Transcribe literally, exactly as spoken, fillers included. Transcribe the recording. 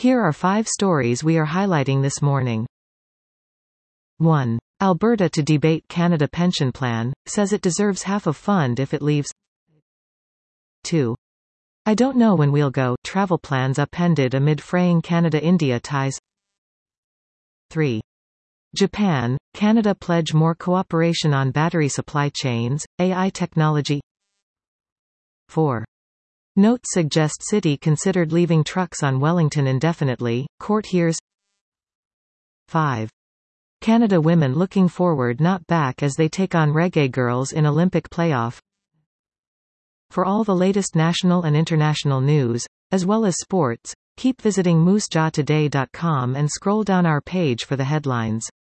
Here are five stories we are highlighting this morning. one. Alberta to debate Canada pension plan, says it deserves half of fund if it leaves. two. I don't know when we'll go, travel plans upended amid fraying Canada-India ties. three. Japan, Canada pledge more cooperation on battery supply chains, A I technology. four. Note suggest city considered leaving trucks on Wellington indefinitely, court hears. five. Canada women looking forward not back as they take on Reggae Girls in Olympic playoff. For all the latest national and international news, as well as sports, keep visiting moose jaw today dot com and scroll down our page for the headlines.